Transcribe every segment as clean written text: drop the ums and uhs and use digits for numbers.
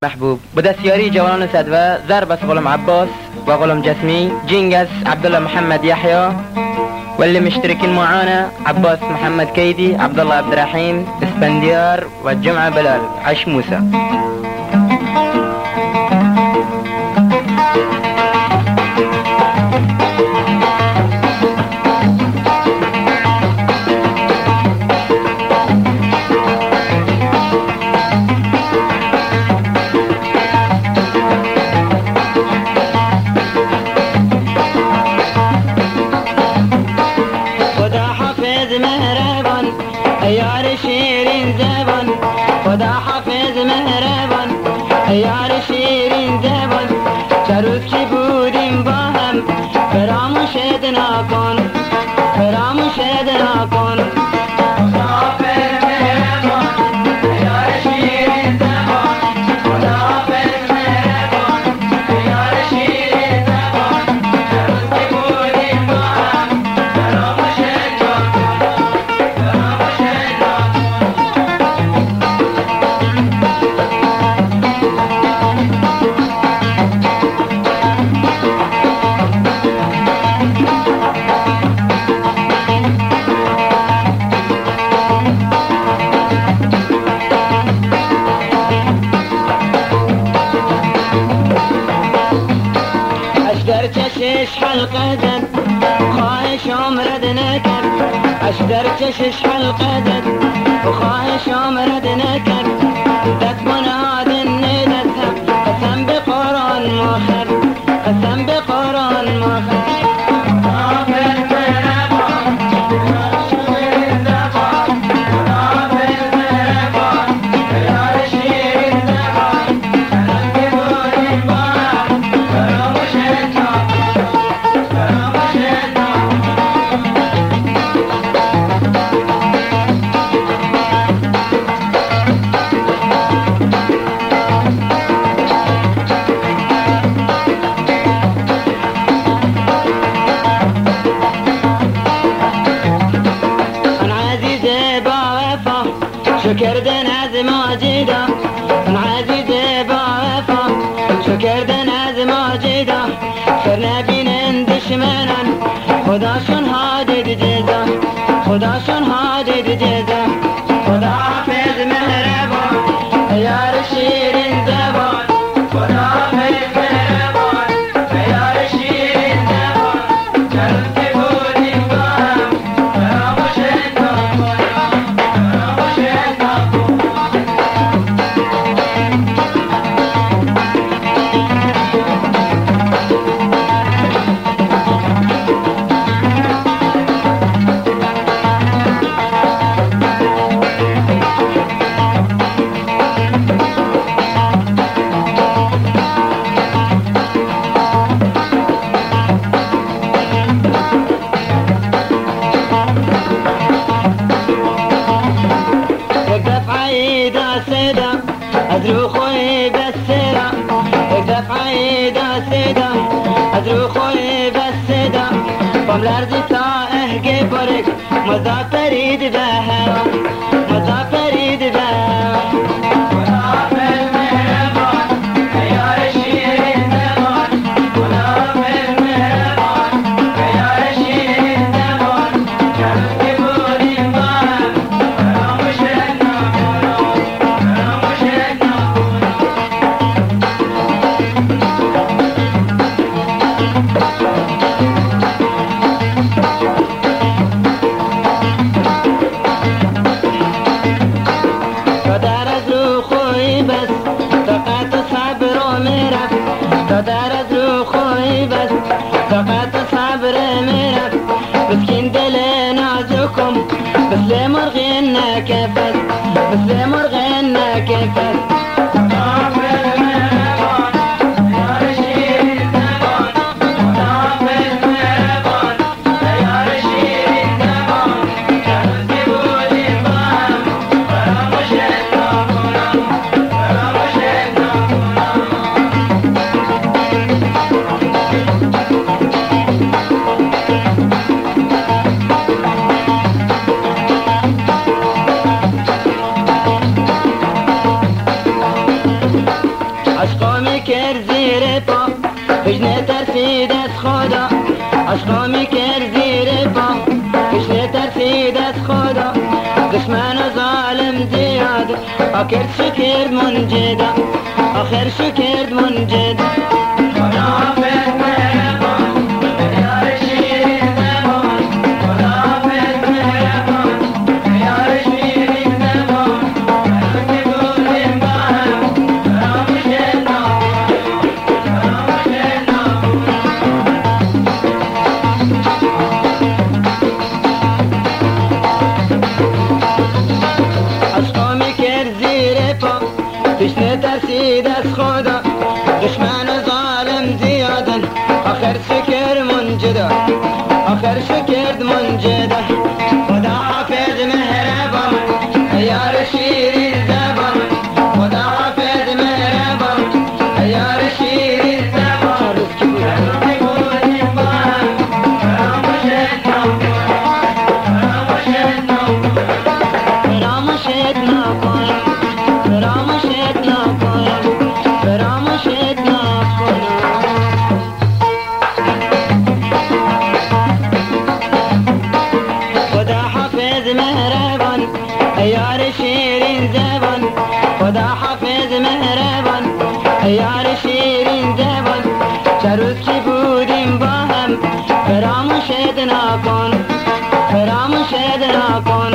محبوب با دستیاری جوانان صدوه ضرب از غلام عباس و غلام جسمي جنگز عبد الله محمد يحيى واللي مشتركين معانا عباس محمد كيدي عبد الله عبد الرحيم اسفنديار والجمعة بلال عش موسى. خدا حافظ مهربان یار شیرین زبان چه روز که بودیم با هم فراموشت نکن فراموشت نکن. خدا حافظ مهربان یار شیرین زبان خدا حافظ مهربان یار شیرین زبان چه روز که بودیم با هم فراموشت نکن فراموشت نکن. در چشش حلقه زد خواهش عمرت نکرد اش در چشش حلقه زد خواهش عمرت نکرد دست مناد ندستم قسم به قرآن مخر قسم به قرآن مخر. شکردن از ماجدا من عزیز با وفا شکردن از ماجدا سر نبینن دشمنان خداشون حادد جزا خداشون حادد جزا. خدا حافظ مهربان یار شیرین زبان خدا حافظ مهربان یار شیرین زبان چه روز که بودیم با هم فراموشت نکن فراموشت نکن. از رو خوی بسیدا یک دفعه دا سیدا از رو خوی بسیدا بام لرزی تا اهگی برک مزا پرید به هوا مزا پرید به هوا. خدا حافظ مهربان یار شیرین زبان خدا حافظ مهربان یار شیرین زبان چه روز که بودیم با هم فراموشت نکن فراموشت نکن. تا در از رو خوی بس طاقت و صبر و میرفت تا در از رو خوی بس طاقت و صبر میرفت مسکین دل نازکم مثل مرغ نکفت مثل مرغ نکفت. زیر پا هیچ نترسید از خدا عشقا میکرد زیر پا هیچ نترسید از خدا دشمن و ظالم زیاد آخر شکرد منجد آخر شکرد منجد هیچ نترسید از خدا دشمن و ظالم زیادن آخر شکر منجدا آخر شکرد منجدا خدا حافظ مهربان یار شیرین زبان خدا حافظ مهربان یار شیرین زبان فراموشت نکنم فراموشت نکنم فراموشت نکنم خدا حافظ مهربان یار شیرین زبان خدا حافظ مهربان یار شیرین زبان چه روز که بودیم با هم فراموشت نکن فراموشت نکن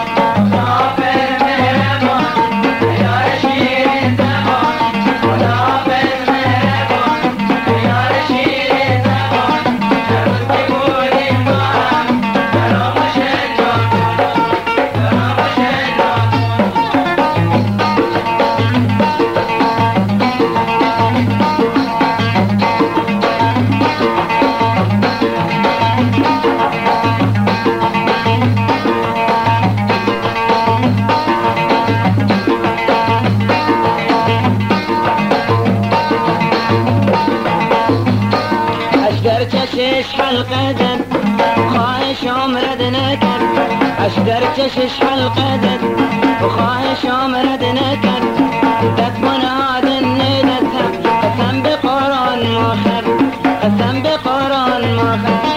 چشش حلقه زد خواهش عمرت نکرد اش در چشش حلقه زد خواهش عمرت نکرد دست مناد ندتم قسم به قرآن مخر قسم به قرآن مخر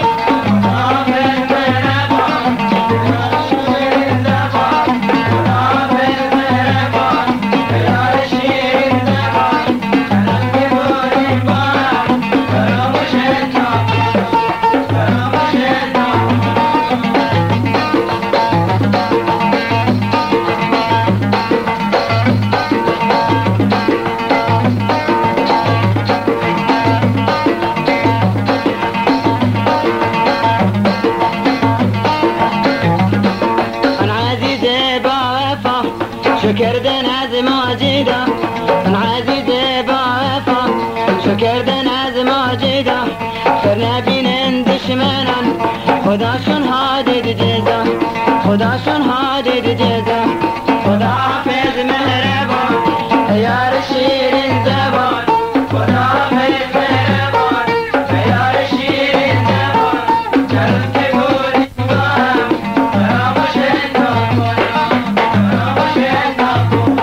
شکردن از ماجدا عزیز با وفا شکردن از ماجدا سر نبینن دشمنان خداشون حادد جزا خداشون حادد جزا خدا حافظ مهربان یار شیرین زبان خدا حافظ مهربان یار شیرین زبان چرا که بودیم با هم فراموشت نکن فراموشت نکن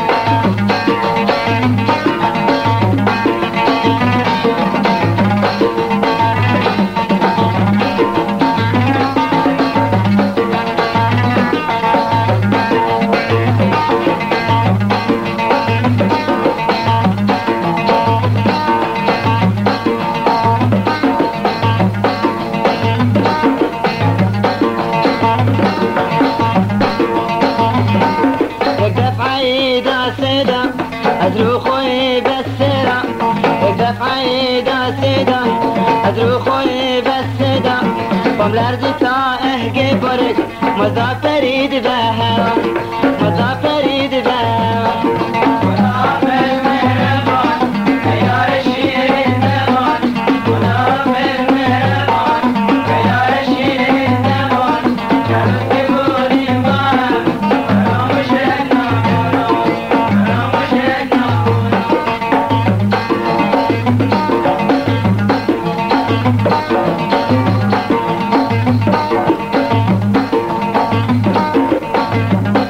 از رو خوی بسیدا یک دفعه داسیدا از رو خوی بسیدا بام لرزی تا اهگی برگ مزا پرید به هوا مزا پرید به هوا خدا حافظ مهربان یار شیرین زبان خدا حافظ مهربان یار شیرین زبان چرا که بودیم با هم فراموشت نکن فراموشت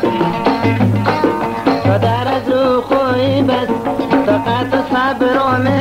فقط صبر و